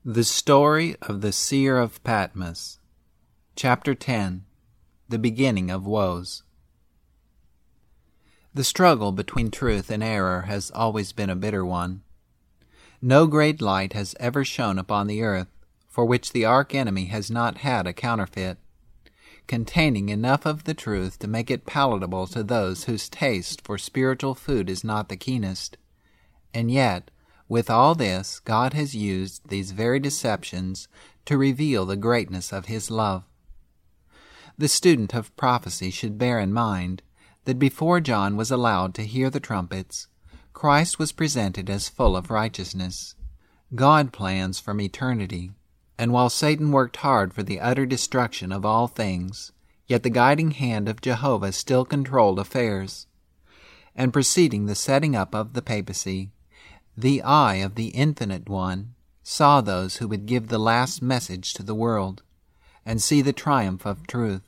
The Story of the Seer of Patmos. Chapter 10. The Beginning of Woes. The struggle between truth and error has always been a bitter one. No great light has ever shone upon the earth, for which the arch-enemy has not had a counterfeit, containing enough of the truth to make it palatable to those whose taste for spiritual food is not the keenest. And yet, with all this, God has used these very deceptions to reveal the greatness of His love. The student of prophecy should bear in mind that before John was allowed to hear the trumpets, Christ was presented as full of righteousness. God plans from eternity, and while Satan worked hard for the utter destruction of all things, yet the guiding hand of Jehovah still controlled affairs. And preceding the setting up of the papacy, the eye of the Infinite One saw those who would give the last message to the world, and see the triumph of truth.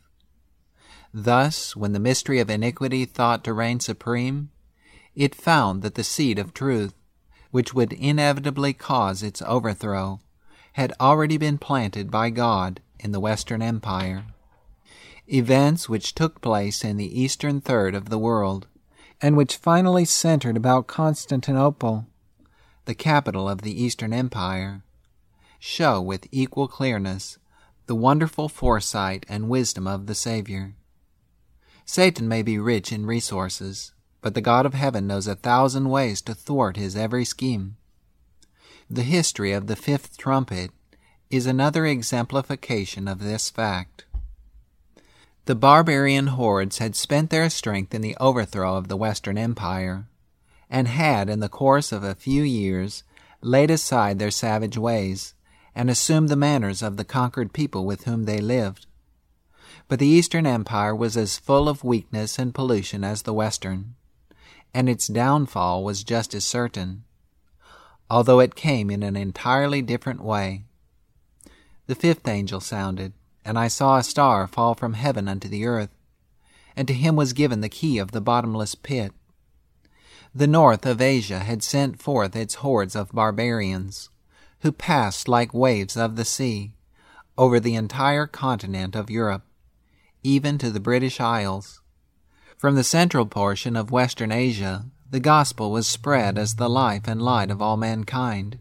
Thus, when the mystery of iniquity thought to reign supreme, it found that the seed of truth, which would inevitably cause its overthrow, had already been planted by God in the Western Empire. Events which took place in the eastern third of the world, and which finally centered about Constantinople, the capital of the Eastern Empire, show with equal clearness the wonderful foresight and wisdom of the Savior. Satan may be rich in resources, but the God of heaven knows 1,000 ways to thwart his every scheme. The history of the fifth trumpet is another exemplification of this fact. The barbarian hordes had spent their strength in the overthrow of the Western Empire, and had, in the course of a few years, laid aside their savage ways, and assumed the manners of the conquered people with whom they lived. But the Eastern Empire was as full of weakness and pollution as the Western, and its downfall was just as certain, although it came in an entirely different way. The fifth angel sounded, and I saw a star fall from heaven unto the earth, and to him was given the key of the bottomless pit. The north of Asia had sent forth its hordes of barbarians, who passed like waves of the sea over the entire continent of Europe, even to the British Isles. From the central portion of Western Asia, the gospel was spread as the life and light of all mankind.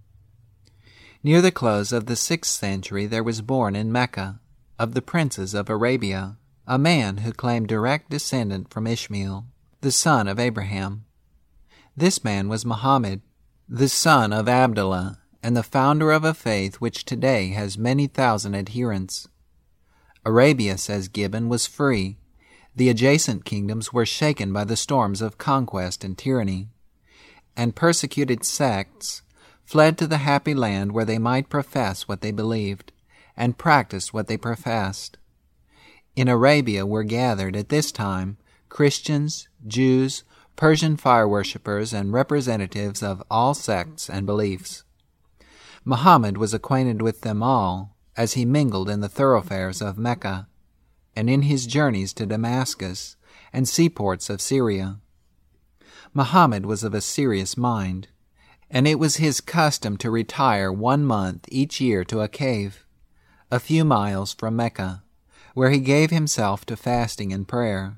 Near the close of the 6th century there was born in Mecca, of the princes of Arabia, a man who claimed direct descendant from Ishmael, the son of Abraham. This man was Muhammad, the son of Abdullah, and the founder of a faith which today has many thousand adherents. Arabia, says Gibbon, was free. The adjacent kingdoms were shaken by the storms of conquest and tyranny, and persecuted sects fled to the happy land where they might profess what they believed, and practice what they professed. In Arabia were gathered at this time Christians, Jews, Persian fire-worshippers, and representatives of all sects and beliefs. Muhammad was acquainted with them all as he mingled in the thoroughfares of Mecca, and in his journeys to Damascus and seaports of Syria. Muhammad was of a serious mind, and it was his custom to retire 1 month each year to a cave, a few miles from Mecca, where he gave himself to fasting and prayer.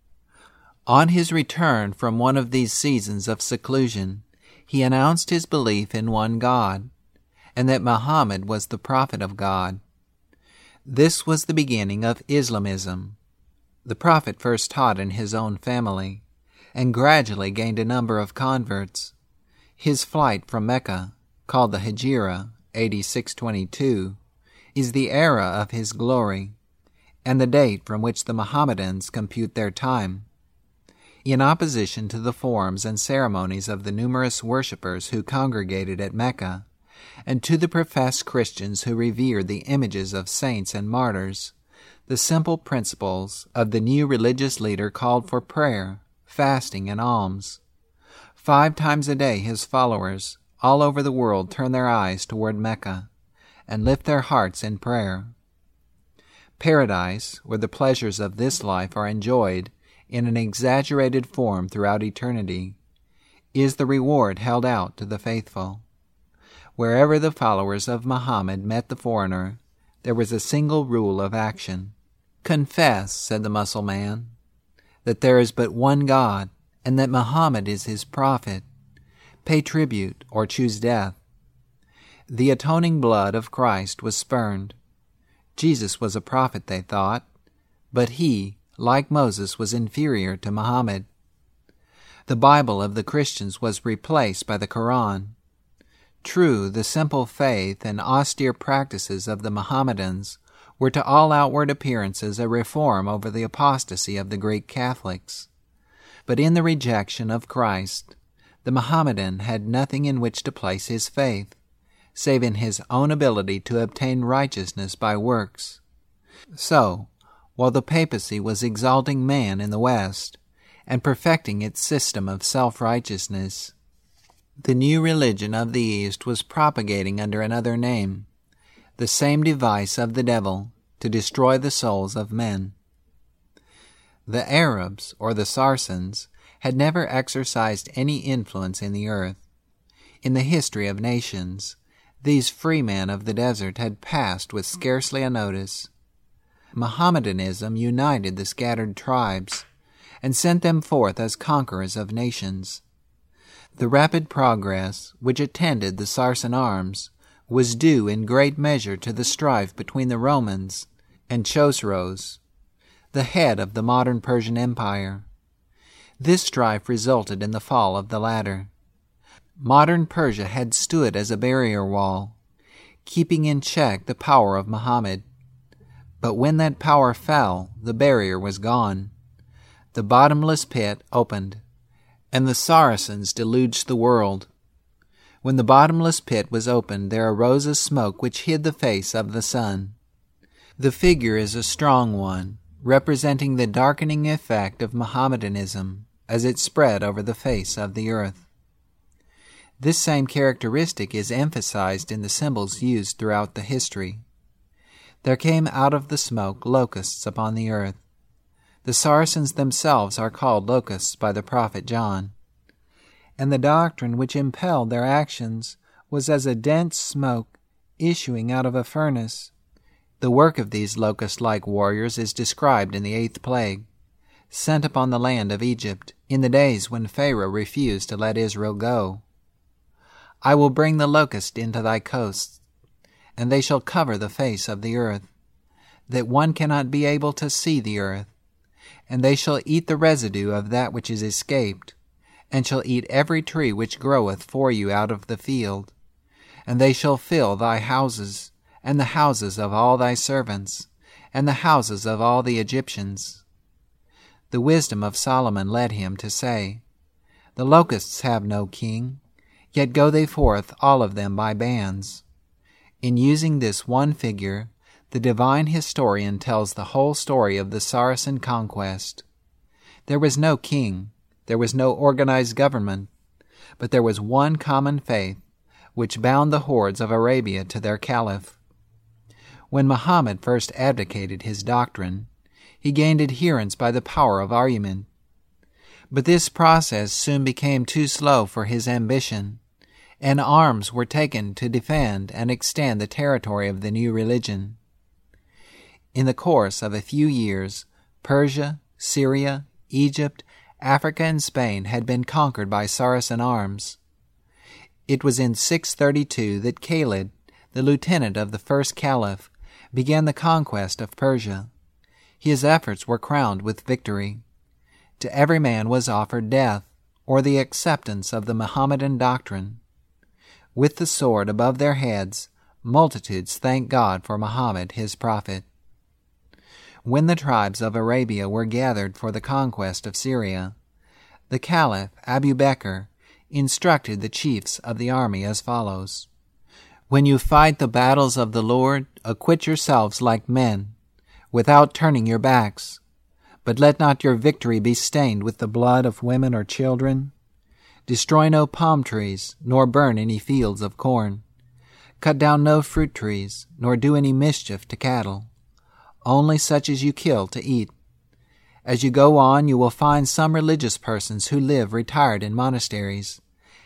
On his return from one of these seasons of seclusion, he announced his belief in one God, and that Muhammad was the prophet of God. This was the beginning of Islamism. The prophet first taught in his own family, and gradually gained a number of converts. His flight from Mecca, called the Hijra, AD 622, is the era of his glory, and the date from which the Mohammedans compute their time. In opposition to the forms and ceremonies of the numerous worshippers who congregated at Mecca, and to the professed Christians who revered the images of saints and martyrs, the simple principles of the new religious leader called for prayer, fasting, and alms. 5 times a day his followers all over the world turn their eyes toward Mecca and lift their hearts in prayer. Paradise, where the pleasures of this life are enjoyed in an exaggerated form throughout eternity, is the reward held out to the faithful. Wherever the followers of Muhammad met the foreigner, there was a single rule of action. "Confess," said the Mussulman, "that there is but one God, and that Muhammad is his prophet. Pay tribute or choose death." The atoning blood of Christ was spurned. Jesus was a prophet, they thought, but he, like Moses, was inferior to Muhammad. The Bible of the Christians was replaced by the Quran. True, the simple faith and austere practices of the Mohammedans were to all outward appearances a reform over the apostasy of the Greek Catholics. But in the rejection of Christ, the Mohammedan had nothing in which to place his faith, save in his own ability to obtain righteousness by works. So, while the papacy was exalting man in the West and perfecting its system of self-righteousness, the new religion of the East was propagating under another name, the same device of the devil to destroy the souls of men. The Arabs, or the Saracens, had never exercised any influence in the earth. In the history of nations, these free men of the desert had passed with scarcely a notice. Mohammedanism united the scattered tribes and sent them forth as conquerors of nations. The rapid progress which attended the Saracen arms was due in great measure to the strife between the Romans and Chosroes, the head of the modern Persian Empire. This strife resulted in the fall of the latter. Modern Persia had stood as a barrier wall, keeping in check the power of Muhammad. But when that power fell, the barrier was gone. The bottomless pit opened, and the Saracens deluged the world. When the bottomless pit was opened, there arose a smoke which hid the face of the sun. The figure is a strong one, representing the darkening effect of Mohammedanism as it spread over the face of the earth. This same characteristic is emphasized in the symbols used throughout the history. There came out of the smoke locusts upon the earth. The Saracens themselves are called locusts by the prophet John. And the doctrine which impelled their actions was as a dense smoke issuing out of a furnace. The work of these locust-like warriors is described in the 8th plague, sent upon the land of Egypt in the days when Pharaoh refused to let Israel go. "I will bring the locust into thy coasts, and they shall cover the face of the earth, that one cannot be able to see the earth. And they shall eat the residue of that which is escaped, and shall eat every tree which groweth for you out of the field. And they shall fill thy houses, and the houses of all thy servants, and the houses of all the Egyptians." The wisdom of Solomon led him to say, "The locusts have no king, yet go they forth all of them by bands." In using this one figure, the divine historian tells the whole story of the Saracen conquest. There was no king, there was no organized government, but there was one common faith, which bound the hordes of Arabia to their caliph. When Muhammad first advocated his doctrine, he gained adherents by the power of argument. But this process soon became too slow for his ambition, and arms were taken to defend and extend the territory of the new religion. In the course of a few years, Persia, Syria, Egypt, Africa, and Spain had been conquered by Saracen arms. It was in 632 that Khalid, the lieutenant of the first caliph, began the conquest of Persia. His efforts were crowned with victory. To every man was offered death, or the acceptance of the Mohammedan doctrine. With the sword above their heads, multitudes thanked God for Muhammad, his prophet. When the tribes of Arabia were gathered for the conquest of Syria, the Caliph Abu Bakr instructed the chiefs of the army as follows: "When you fight the battles of the Lord, acquit yourselves like men, without turning your backs. But let not your victory be stained with the blood of women or children. Destroy no palm trees, nor burn any fields of corn. Cut down no fruit trees, nor do any mischief to cattle. Only such as you kill to eat. As you go on, you will find some religious persons who live retired in monasteries,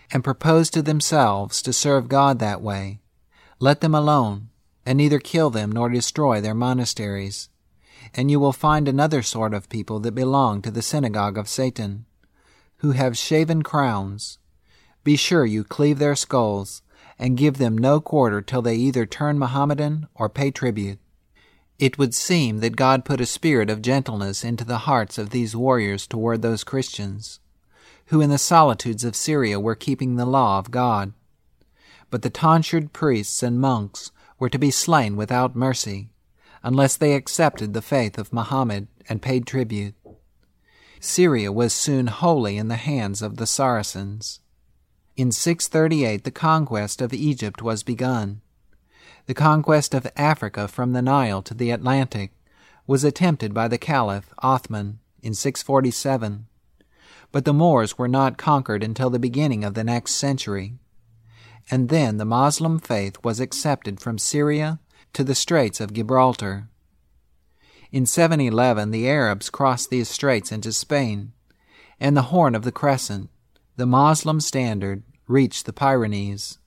and propose to themselves to serve God that way, let them alone, and neither kill them nor destroy their monasteries. And you will find another sort of people that belong to the synagogue of Satan, who have shaven crowns. Be sure you cleave their skulls, and give them no quarter till they either turn Mohammedan or pay tribute. It would seem that God put a spirit of gentleness into the hearts of these warriors toward those Christians, who in the solitudes of Syria were keeping the law of God. But the tonsured priests and monks were to be slain without mercy, unless they accepted the faith of Muhammad and paid tribute. Syria was soon wholly in the hands of the Saracens. In 638 the conquest of Egypt was begun. The conquest of Africa from the Nile to the Atlantic was attempted by the Caliph Othman in 647, but the Moors were not conquered until the beginning of the next century, and then the Moslem faith was accepted from Syria to the Straits of Gibraltar. In 711 the Arabs crossed these straits into Spain, and the Horn of the Crescent, the Moslem standard, reached the Pyrenees.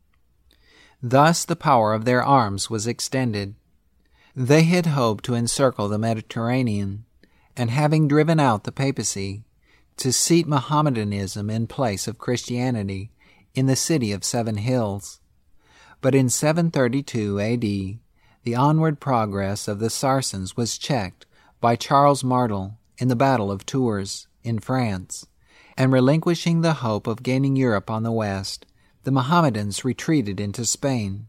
Thus the power of their arms was extended. They had hoped to encircle the Mediterranean, and having driven out the papacy, to seat Mohammedanism in place of Christianity in the city of Seven Hills. But in 732 A.D., the onward progress of the Saracens was checked by Charles Martel in the Battle of Tours in France, and relinquishing the hope of gaining Europe on the west, the Mohammedans retreated into Spain.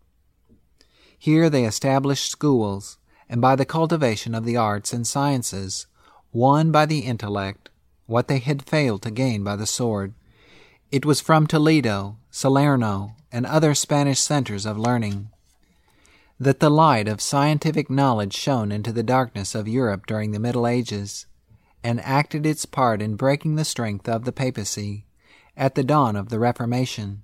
Here they established schools, and by the cultivation of the arts and sciences, won by the intellect what they had failed to gain by the sword. It was from Toledo, Salerno, and other Spanish centers of learning that the light of scientific knowledge shone into the darkness of Europe during the Middle Ages, and acted its part in breaking the strength of the papacy at the dawn of the Reformation.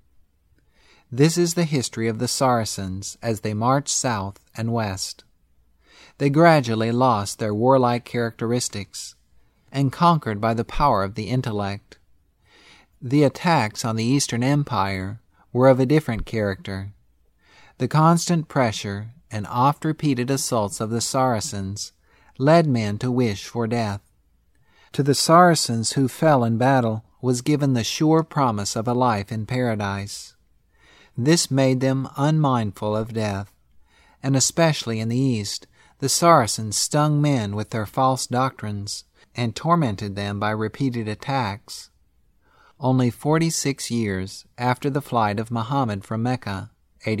This is the history of the Saracens as they marched south and west. They gradually lost their warlike characteristics, and conquered by the power of the intellect. The attacks on the Eastern Empire were of a different character. The constant pressure and oft-repeated assaults of the Saracens led men to wish for death. To the Saracens who fell in battle was given the sure promise of a life in paradise. This made them unmindful of death, and especially in the East, the Saracens stung men with their false doctrines and tormented them by repeated attacks. Only 46 years after the flight of Muhammad from Mecca,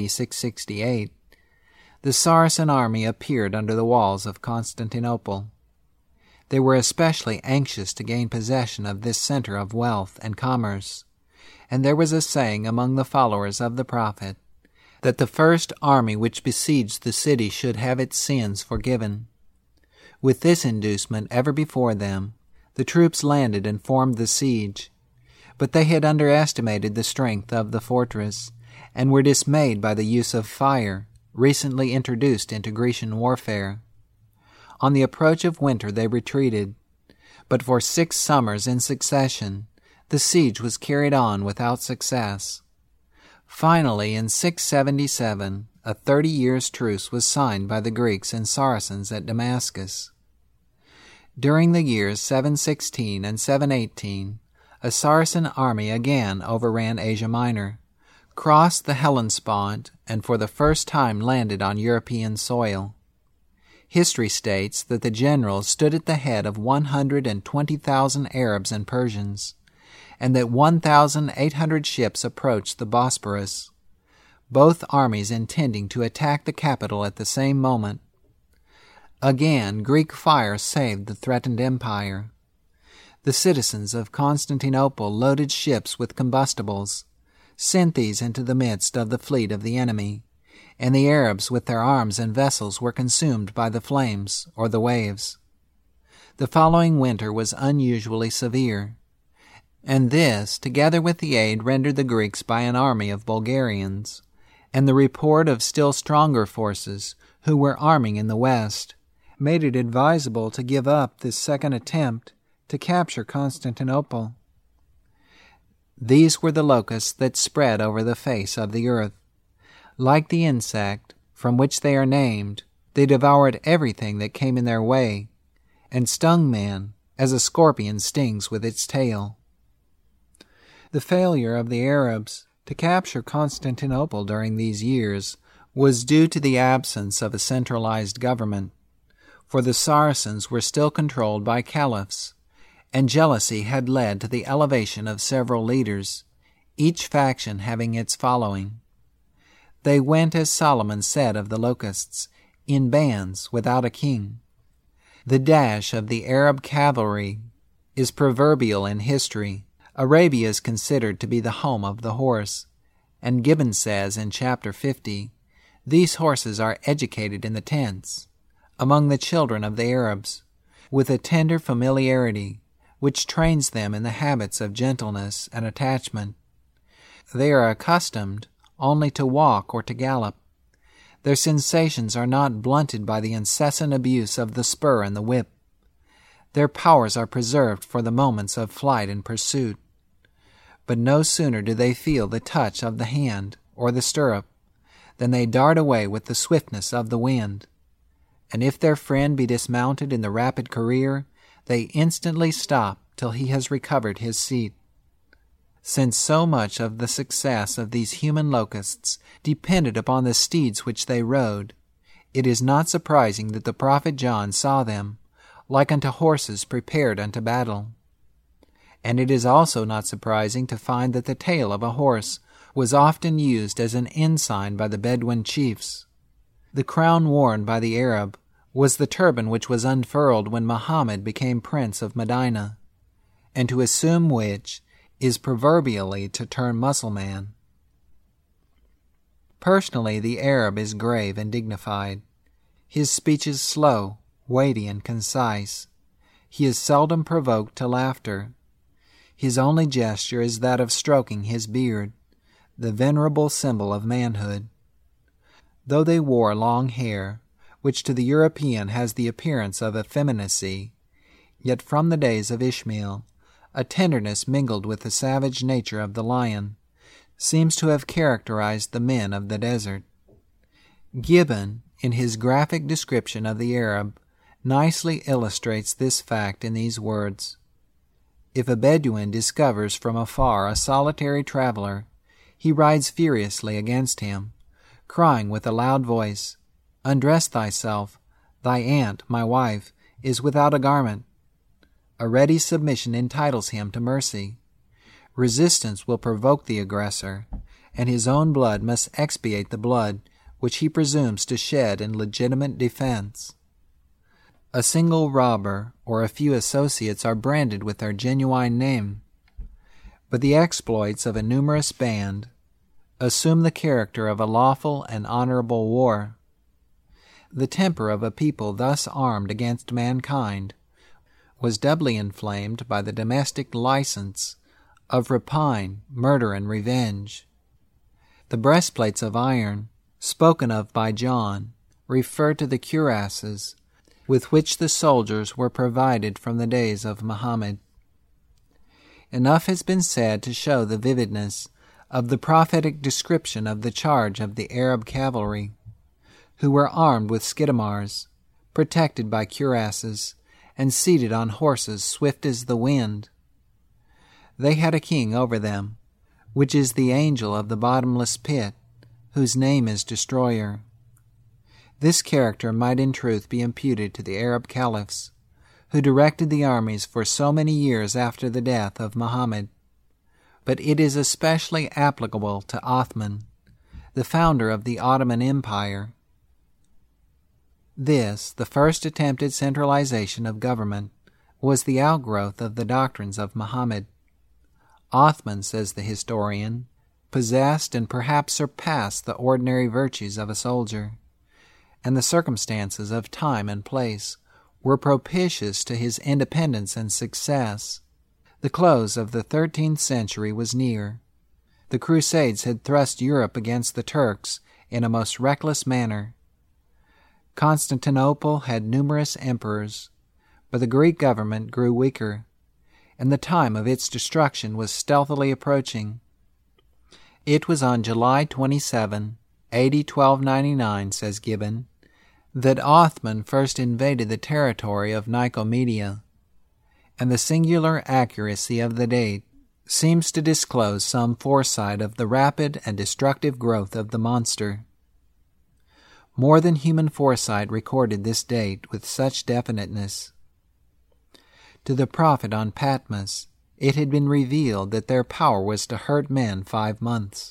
8668, the Saracen army appeared under the walls of Constantinople. They were especially anxious to gain possession of this center of wealth and commerce, and there was a saying among the followers of the Prophet that the first army which besieged the city should have its sins forgiven. With this inducement ever before them, the troops landed and formed the siege, but they had underestimated the strength of the fortress, and were dismayed by the use of fire, recently introduced into Grecian warfare. On the approach of winter they retreated, but for 6 summers in succession the siege was carried on without success. Finally, in 677, a 30 years' truce was signed by the Greeks and Saracens at Damascus. During the years 716 and 718, a Saracen army again overran Asia Minor, crossed the Hellespont, and for the first time landed on European soil. History states that the generals stood at the head of 120,000 Arabs and Persians, and that 1,800 ships approached the Bosporus, both armies intending to attack the capital at the same moment. Again, Greek fire saved the threatened empire. The citizens of Constantinople loaded ships with combustibles, sent these into the midst of the fleet of the enemy, and the Arabs with their arms and vessels were consumed by the flames or the waves. The following winter was unusually severe, and this, together with the aid rendered the Greeks by an army of Bulgarians, and the report of still stronger forces who were arming in the west, made it advisable to give up this second attempt to capture Constantinople. These were the locusts that spread over the face of the earth. Like the insect from which they are named, they devoured everything that came in their way, and stung men as a scorpion stings with its tail. The failure of the Arabs to capture Constantinople during these years was due to the absence of a centralized government, for the Saracens were still controlled by caliphs, and jealousy had led to the elevation of several leaders, each faction having its following. They went, as Solomon said of the locusts, in bands without a king. The dash of the Arab cavalry is proverbial in history. Arabia is considered to be the home of the horse, and Gibbon says in chapter 50, "These horses are educated in the tents, among the children of the Arabs, with a tender familiarity, which trains them in the habits of gentleness and attachment. They are accustomed only to walk or to gallop. Their sensations are not blunted by the incessant abuse of the spur and the whip. Their powers are preserved for the moments of flight and pursuit. But no sooner do they feel the touch of the hand or the stirrup than they dart away with the swiftness of the wind. And if their friend be dismounted in the rapid career, they instantly stop till he has recovered his seat." Since so much of the success of these human locusts depended upon the steeds which they rode, it is not surprising that the prophet John saw them, like unto horses prepared unto battle. And it is also not surprising to find that the tail of a horse was often used as an ensign by the Bedouin chiefs. The crown worn by the Arab was the turban which was unfurled when Muhammad became prince of Medina, and to assume which is proverbially to turn Mussulman. Personally, the Arab is grave and dignified. His speech is slow, weighty, and concise. He is seldom provoked to laughter. His only gesture is that of stroking his beard, the venerable symbol of manhood. Though they wore long hair, which to the European has the appearance of effeminacy, yet from the days of Ishmael, a tenderness mingled with the savage nature of the lion seems to have characterized the men of the desert. Gibbon, in his graphic description of the Arab, nicely illustrates this fact in these words: "If a Bedouin discovers from afar a solitary traveler, he rides furiously against him, crying with a loud voice, 'Undress thyself, thy aunt, my wife, is without a garment.' A ready submission entitles him to mercy. Resistance will provoke the aggressor, and his own blood must expiate the blood which he presumes to shed in legitimate defense. A single robber or a few associates are branded with their genuine name, but the exploits of a numerous band assume the character of a lawful and honorable war. The temper of a people thus armed against mankind was doubly inflamed by the domestic license of rapine, murder, and revenge. The breastplates of iron, spoken of by John, refer to the cuirasses with which the soldiers were provided from the days of Muhammad. Enough has been said to show the vividness of the prophetic description of the charge of the Arab cavalry, who were armed with scimitar, protected by cuirasses, and seated on horses swift as the wind. They had a king over them, which is the angel of the bottomless pit, whose name is Destroyer. This character might in truth be imputed to the Arab caliphs, who directed the armies for so many years after the death of Muhammad, but it is especially applicable to Othman, the founder of the Ottoman Empire. This, the first attempted centralization of government, was the outgrowth of the doctrines of Muhammad. Othman, says the historian, possessed and perhaps surpassed the ordinary virtues of a soldier, and the circumstances of time and place were propitious to his independence and success. The close of the 13th century was near. The Crusades had thrust Europe against the Turks in a most reckless manner. Constantinople had numerous emperors, but the Greek government grew weaker, and the time of its destruction was stealthily approaching. It was on July 27, AD 1299, says Gibbon, that Othman first invaded the territory of Nicomedia, and the singular accuracy of the date seems to disclose some foresight of the rapid and destructive growth of the monster. More than human foresight recorded this date with such definiteness. To the prophet on Patmos, it had been revealed that their power was to hurt men 5 months.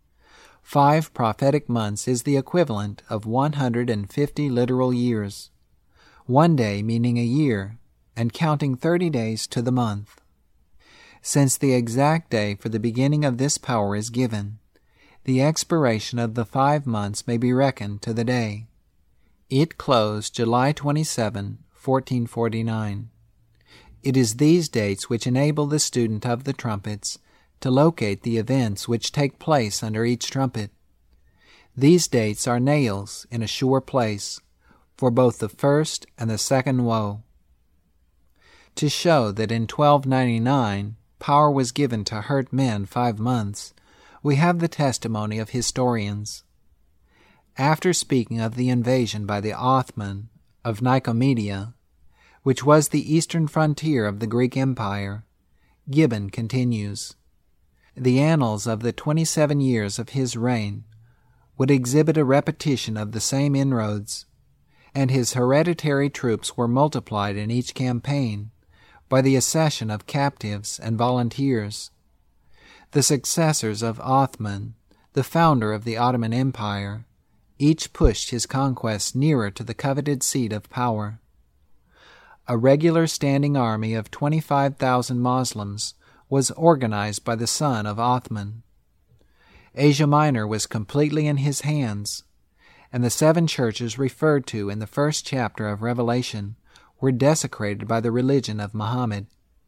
5 prophetic months is the equivalent of 150 literal years, 1 day meaning a year, and counting 30 days to the month. Since the exact day for the beginning of this power is given, the expiration of the 5 months may be reckoned to the day. It closed July 27, 1449. It is these dates which enable the student of the trumpets to locate the events which take place under each trumpet. These dates are nails in a sure place for both the first and the second woe. To show that in 1299 power was given to hurt men 5 months, we have the testimony of historians. After speaking of the invasion by the Othman of Nicomedia, which was the eastern frontier of the Greek Empire, Gibbon continues, "The annals of the 27 years of his reign would exhibit a repetition of the same inroads, and his hereditary troops were multiplied in each campaign by the accession of captives and volunteers. The successors of Othman, the founder of the Ottoman Empire, each pushed his conquests nearer to the coveted seat of power. A regular standing army of 25,000 Moslems was organized by the son of Othman. Asia Minor was completely in his hands, and the 7 churches referred to in the first chapter of Revelation were desecrated by the religion of Muhammad.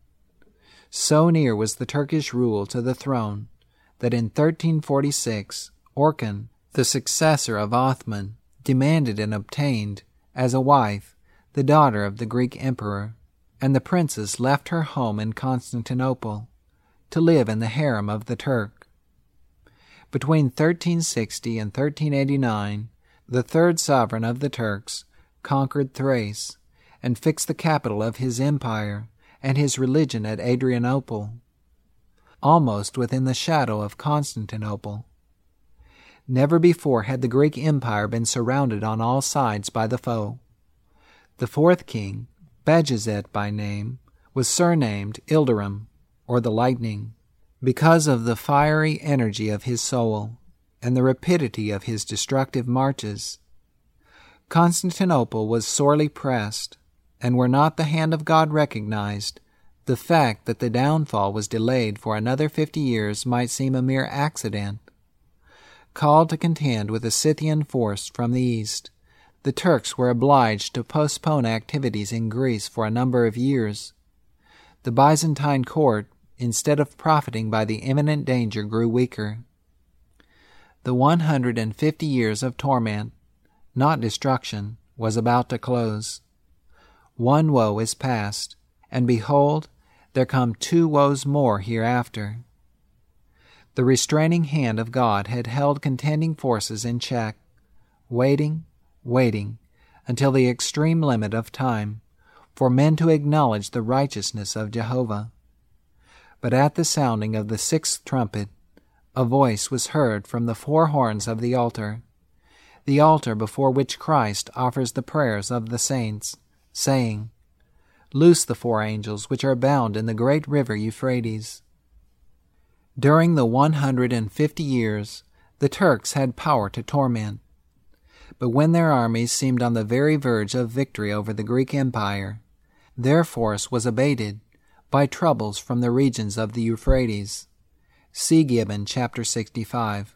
So near was the Turkish rule to the throne that in 1346 Orkan, the successor of Othman, demanded and obtained as a wife the daughter of the Greek emperor, and the princess left her home in Constantinople to live in the harem of the Turk. Between 1360 and 1389, the third sovereign of the Turks conquered Thrace and fixed the capital of his empire and his religion at Adrianople, almost within the shadow of Constantinople. Never before had the Greek Empire been surrounded on all sides by the foe. The 4th king, Bajazet by name, was surnamed Ilderim, or the Lightning, because of the fiery energy of his soul and the rapidity of his destructive marches. Constantinople was sorely pressed, and were not the hand of God recognized, the fact that the downfall was delayed for another 50 years might seem a mere accident. Called to contend with a Scythian force from the east, the Turks were obliged to postpone activities in Greece for a number of years. The Byzantine court, instead of profiting by the imminent danger, grew weaker. The 150 years of torment, not destruction, was about to close. 1 woe is past, and behold, there come 2 woes more hereafter. The restraining hand of God had held contending forces in check, waiting, until the extreme limit of time, for men to acknowledge the righteousness of Jehovah. But at the sounding of the 6th trumpet, a voice was heard from the 4 horns of the altar before which Christ offers the prayers of the saints, saying, "Loose the 4 angels which are bound in the great river Euphrates." During the 150 years, the Turks had power to torment. But when their armies seemed on the very verge of victory over the Greek Empire, their force was abated by troubles from the regions of the Euphrates. See Gibbon, chapter 65.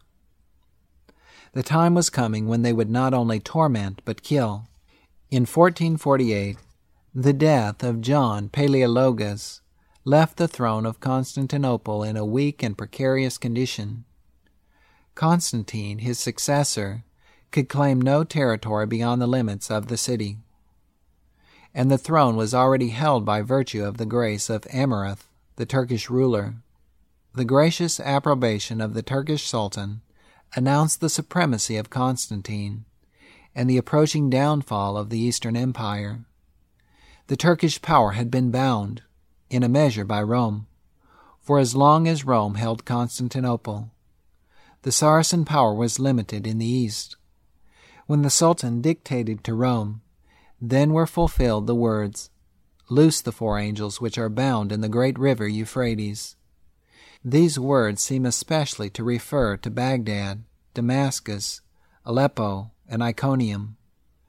The time was coming when they would not only torment but kill. In 1448, the death of John Palaeologus left the throne of Constantinople in a weak and precarious condition. Constantine, his successor, could claim no territory beyond the limits of the city. and the throne was already held by virtue of the grace of Amurath, the Turkish ruler. The gracious approbation of the Turkish Sultan announced the supremacy of Constantine and the approaching downfall of the Eastern Empire. The Turkish power had been bound, in a measure, by Rome, for as long as Rome held Constantinople. The Saracen power was limited in the East. When the Sultan dictated to Rome, then were fulfilled the words, "Loose the 4 angels which are bound in the great river Euphrates." These words seem especially to refer to Baghdad, Damascus, Aleppo, and Iconium,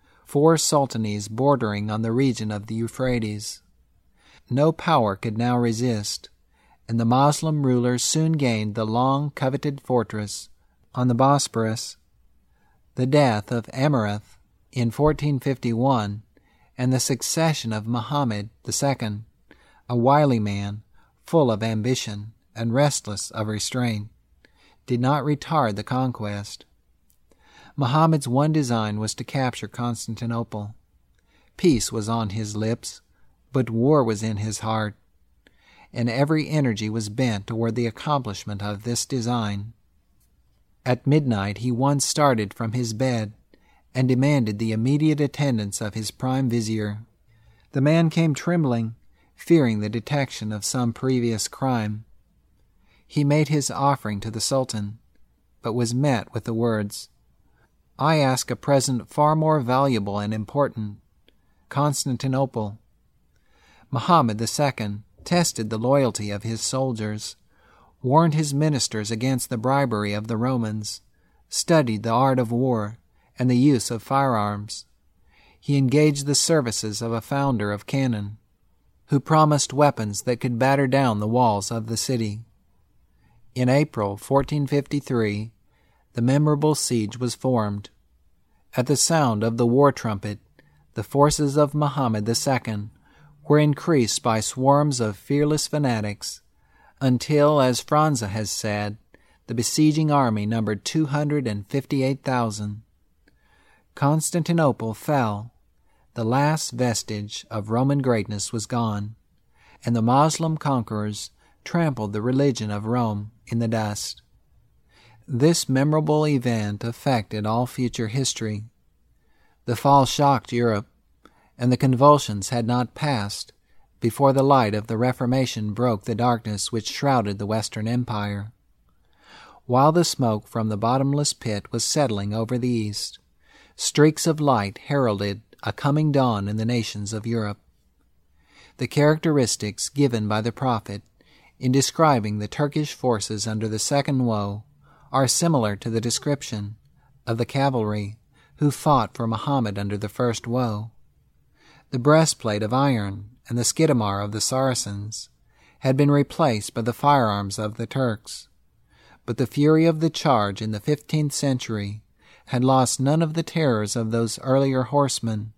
4 sultanies bordering on the region of the Euphrates. No power could now resist, and the Moslem rulers soon gained the long-coveted fortress on the Bosporus. The death of Amurath in 1451 and the succession of Muhammad II, a wily man, full of ambition and restless of restraint, did not retard the conquest. Muhammad's one design was to capture Constantinople. Peace was on his lips, but war was in his heart, and every energy was bent toward the accomplishment of this design. At midnight he once started from his bed and demanded the immediate attendance of his prime vizier. The man came trembling, fearing the detection of some previous crime. He made his offering to the Sultan, but was met with the words, "I ask a present far more valuable and important, Constantinople." Muhammad II tested the loyalty of his soldiers, warned his ministers against the bribery of the Romans, studied the art of war and the use of firearms. He engaged the services of a founder of cannon, who promised weapons that could batter down the walls of the city. In April 1453, the memorable siege was formed. At the sound of the war trumpet, the forces of Muhammad II were increased by swarms of fearless fanatics, until, as Franza has said, the besieging army numbered 258,000. Constantinople fell. The last vestige of Roman greatness was gone, and the Moslem conquerors trampled the religion of Rome in the dust. This memorable event affected all future history. The fall shocked Europe, and the convulsions had not passed before the light of the Reformation broke the darkness which shrouded the Western Empire. While the smoke from the bottomless pit was settling over the East, streaks of light heralded a coming dawn in the nations of Europe. The characteristics given by the prophet in describing the Turkish forces under the second woe are similar to the description of the cavalry who fought for Muhammad under the first woe. The breastplate of iron and the skidamar of the Saracens had been replaced by the firearms of the Turks, but the fury of the charge in the 15th century had lost none of the terrors of those earlier horsemen.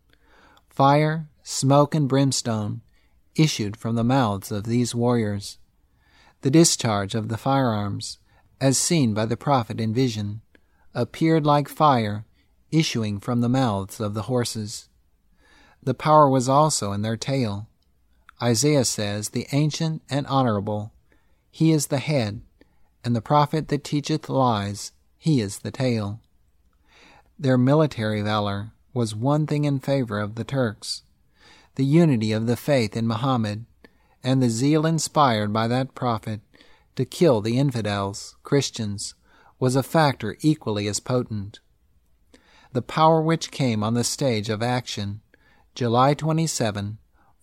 Fire, smoke, and brimstone issued from the mouths of these warriors. The discharge of the firearms, as seen by the prophet in vision, appeared like fire issuing from the mouths of the horses. The power was also in their tail. Isaiah says, "The ancient and honorable, he is the head, and the prophet that teacheth lies, he is the tail." Their military valor was one thing in favor of the Turks. The unity of the faith in Muhammad, and the zeal inspired by that prophet to kill the infidels, Christians, was a factor equally as potent. The power which came on the stage of action July 27,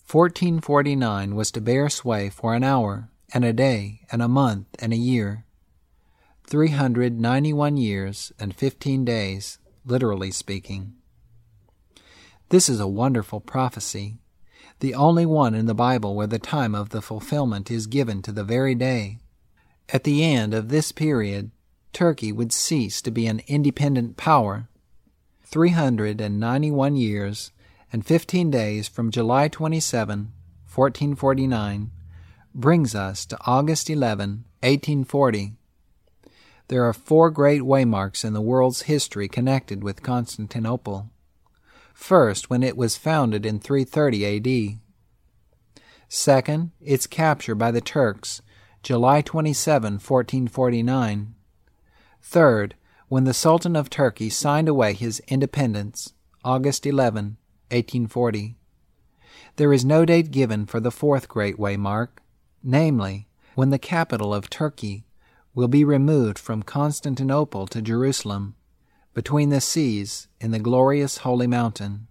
1449, was to bear sway for an hour, and a day, and a month, and a year. 391 years and 15 days, literally speaking. This is a wonderful prophecy, the only one in the Bible where the time of the fulfillment is given to the very day. At the end of this period, Turkey would cease to be an independent power. 391 years and 15 days from July 27, 1449, brings us to August 11, 1840. There are 4 great waymarks in the world's history connected with Constantinople. First, when it was founded in 330 A.D. Second, its capture by the Turks, July 27, 1449. Third, when the Sultan of Turkey signed away his independence, August 11, 1840. There is no date given for the fourth great waymark, namely, when the capital of Turkey will be removed from Constantinople to Jerusalem, between the seas in the glorious Holy Mountain.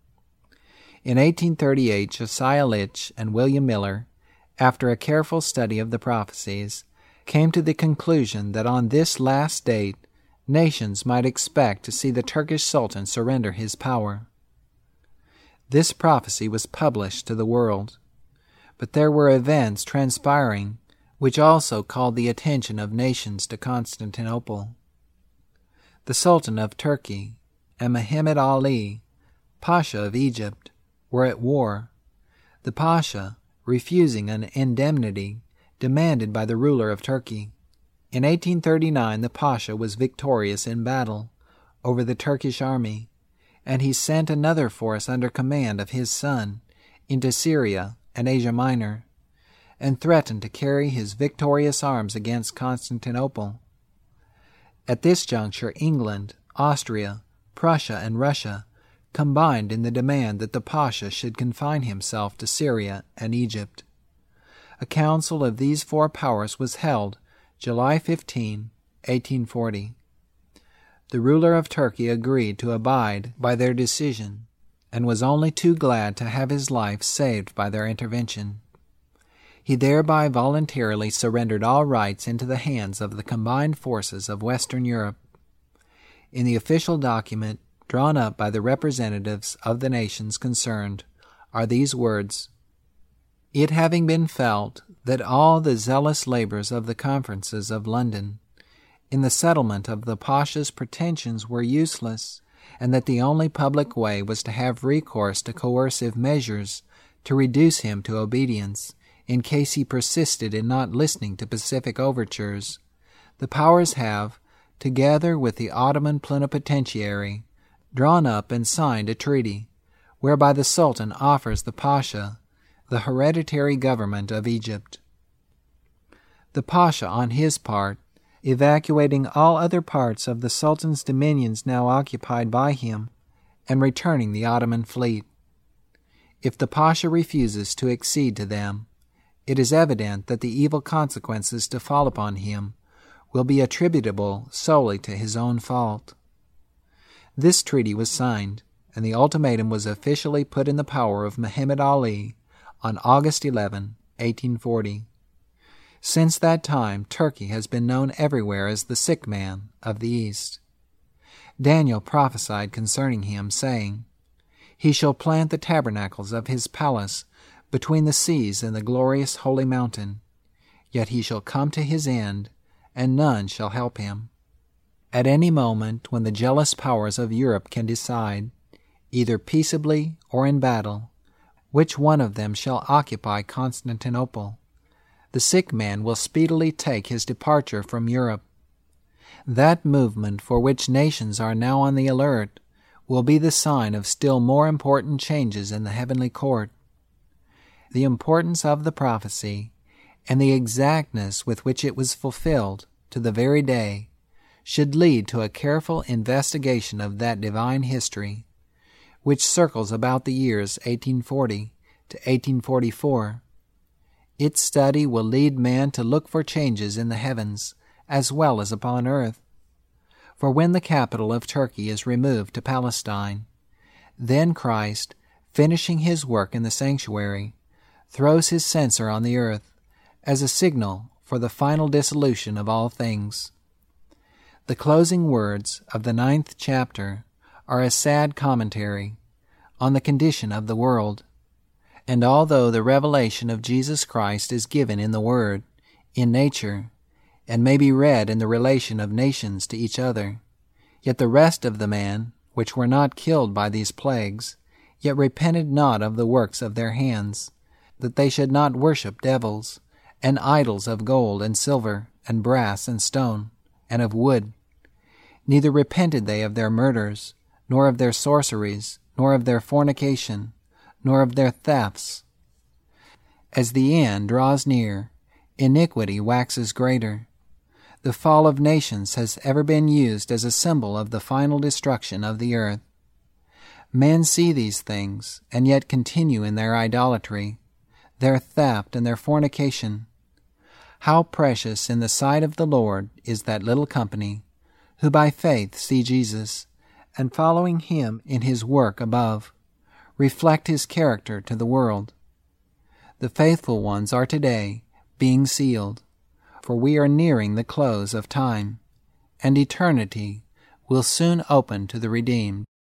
In 1838, Josiah Litch and William Miller, after a careful study of the prophecies, came to the conclusion that on this last date nations might expect to see the Turkish Sultan surrender his power. This prophecy was published to the world, but there were events transpiring which also called the attention of nations to Constantinople. The Sultan of Turkey and Muhammad Ali, Pasha of Egypt, were at war, the Pasha refusing an indemnity demanded by the ruler of Turkey. In 1839 the Pasha was victorious in battle over the Turkish army, and he sent another force under command of his son into Syria and Asia Minor, and threatened to carry his victorious arms against Constantinople. At this juncture England, Austria, Prussia, and Russia combined in the demand that the Pasha should confine himself to Syria and Egypt. A council of these four powers was held July 15, 1840. The ruler of Turkey agreed to abide by their decision, and was only too glad to have his life saved by their intervention. He thereby voluntarily surrendered all rights into the hands of the combined forces of Western Europe. In the official document drawn up by the representatives of the nations concerned are these words: "It having been felt that all the zealous labors of the conferences of London in the settlement of the Pasha's pretensions were useless, and that the only public way was to have recourse to coercive measures to reduce him to obedience, in case he persisted in not listening to pacific overtures, the powers have, together with the Ottoman plenipotentiary, drawn up and signed a treaty, whereby the Sultan offers the Pasha the hereditary government of Egypt." The Pasha, on his part, evacuating all other parts of the Sultan's dominions now occupied by him, and returning the Ottoman fleet. If the Pasha refuses to accede to them, it is evident that the evil consequences to fall upon him will be attributable solely to his own fault. This treaty was signed, and the ultimatum was officially put in the power of Muhammad Ali on August 11, 1840. Since that time, Turkey has been known everywhere as the sick man of the East. Daniel prophesied concerning him, saying, "He shall plant the tabernacles of his palace between the seas and the glorious holy mountain, yet he shall come to his end, and none shall help him." At any moment when the jealous powers of Europe can decide, either peaceably or in battle, which one of them shall occupy Constantinople, the sick man will speedily take his departure from Europe. That movement for which nations are now on the alert will be the sign of still more important changes in the heavenly court. The importance of the prophecy and the exactness with which it was fulfilled to the very day should lead to a careful investigation of that divine history, which circles about the years 1840 to 1844. Its study will lead man to look for changes in the heavens as well as upon earth. For when the capital of Turkey is removed to Palestine, then Christ, finishing his work in the sanctuary, throws his censer on the earth as a signal for the final dissolution of all things. The closing words of the 9th chapter are a sad commentary on the condition of the world, and although the revelation of Jesus Christ is given in the Word, in nature, and may be read in the relation of nations to each other, yet the rest of the man, which were not killed by these plagues, yet repented not of the works of their hands, that they should not worship devils, and idols of gold and silver, and brass and stone, and of wood. Neither repented they of their murders, nor of their sorceries, nor of their fornication, nor of their thefts. As the end draws near, iniquity waxes greater. The fall of nations has ever been used as a symbol of the final destruction of the earth. Men see these things, and yet continue in their idolatry, their theft, and their fornication. How precious in the sight of the Lord is that little company, who by faith see Jesus, and following Him in His work above, reflect His character to the world. The faithful ones are today being sealed, for we are nearing the close of time, and eternity will soon open to the redeemed.